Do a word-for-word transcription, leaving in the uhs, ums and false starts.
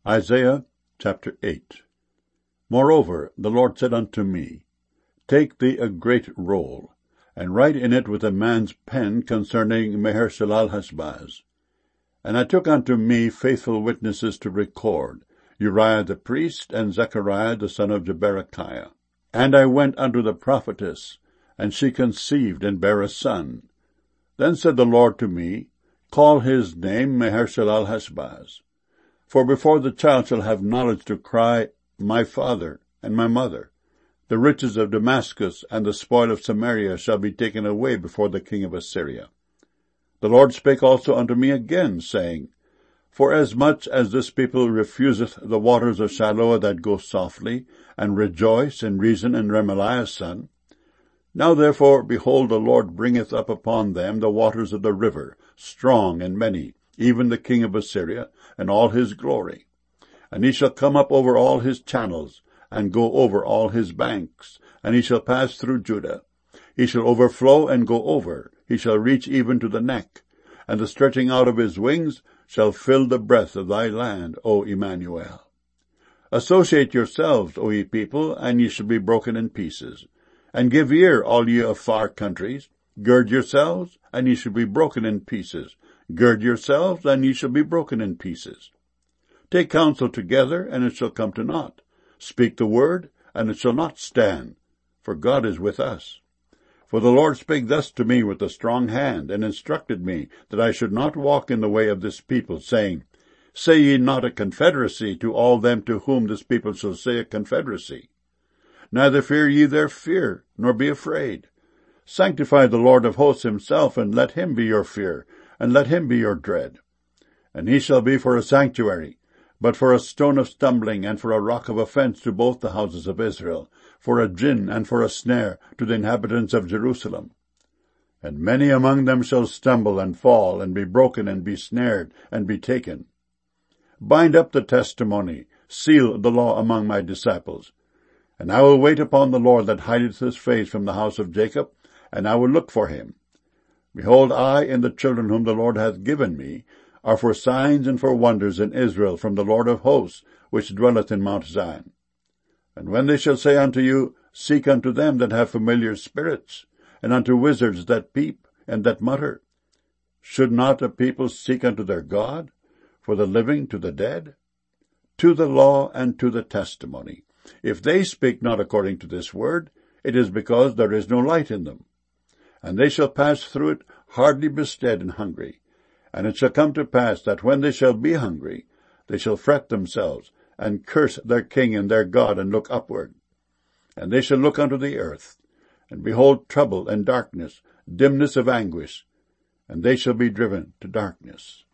Isaiah chapter eight. Moreover, the Lord said unto me, Take thee a great roll, and write in it with a man's pen concerning Maher-shalal-hash-baz. And I took unto me faithful witnesses to record, Uriah the priest, and Zechariah the son of Jeberechiah. And I went unto the prophetess, and she conceived and bare a son. Then said the Lord to me, Call his name Maher-shalal-hash-baz. For before the child shall have knowledge to cry, My father and my mother, the riches of Damascus and the spoil of Samaria shall be taken away before the king of Assyria. The Lord spake also unto me again, saying, Forasmuch as this people refuseth the waters of Shiloah that go softly, and rejoice in Rezin and Remaliah's son, now therefore, behold, the Lord bringeth up upon them the waters of the river, strong and many, even the king of Assyria, and all his glory. And he shall come up over all his channels, and go over all his banks, and he shall pass through Judah. He shall overflow and go over, he shall reach even to the neck, and the stretching out of his wings shall fill the breadth of thy land, O Emmanuel. Associate yourselves, O ye people, and ye shall be broken in pieces. And give ear, all ye of far countries. Gird yourselves, and ye shall be broken in pieces. Gird yourselves, and ye shall be broken in pieces. Take counsel together, and it shall come to naught. Speak the word, and it shall not stand, for God is with us. For the Lord spake thus to me with a strong hand, and instructed me that I should not walk in the way of this people, saying, Say ye not a confederacy to all them to whom this people shall say a confederacy. Neither fear ye their fear, nor be afraid. Sanctify the Lord of hosts himself, and let him be your fear, and let him be your dread. And he shall be for a sanctuary, but for a stone of stumbling, and for a rock of offense to both the houses of Israel, for a gin and for a snare to the inhabitants of Jerusalem. And many among them shall stumble and fall, and be broken, and be snared, and be taken. Bind up the testimony, seal the law among my disciples. And I will wait upon the Lord that hideth his face from the house of Jacob, and I will look for him. Behold, I and the children whom the Lord hath given me are for signs and for wonders in Israel from the Lord of hosts, which dwelleth in Mount Zion. And when they shall say unto you, Seek unto them that have familiar spirits, and unto wizards that peep and that mutter, should not a people seek unto their God, for the living to the dead? To the law and to the testimony. If they speak not according to this word, it is because there is no light in them. And they shall pass through it hardly bestead and hungry. And it shall come to pass that when they shall be hungry, they shall fret themselves, and curse their king and their God, and look upward. And they shall look unto the earth, and behold trouble and darkness, dimness of anguish, and they shall be driven to darkness.